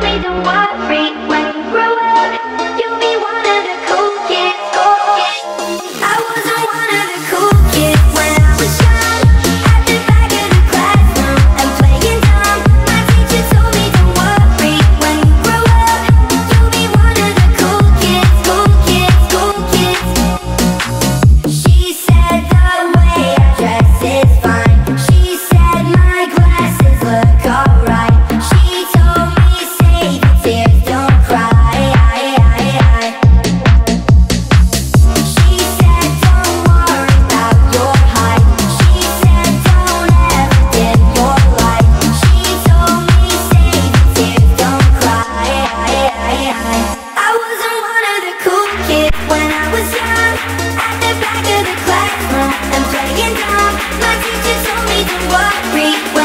me don't worry. When you grow up, you'll be one of the cool kids. I wasn't one of the cool kids when I was young. At the back of the classroom and playing dumb. My teacher told me don't worry. When you grow up, you'll be one of the cool kids, cool kids, cool kids. She said the way I dress is fine. She said my glasses look alright. She told me save your tears, don't cry. She said don't worry about your height. She said don't ever dim your light. She told me save your tears, don't cry. I wasn't one of the cool kids when I was young. At the back of the classroom and playing dumb. My teacher told me don't worry.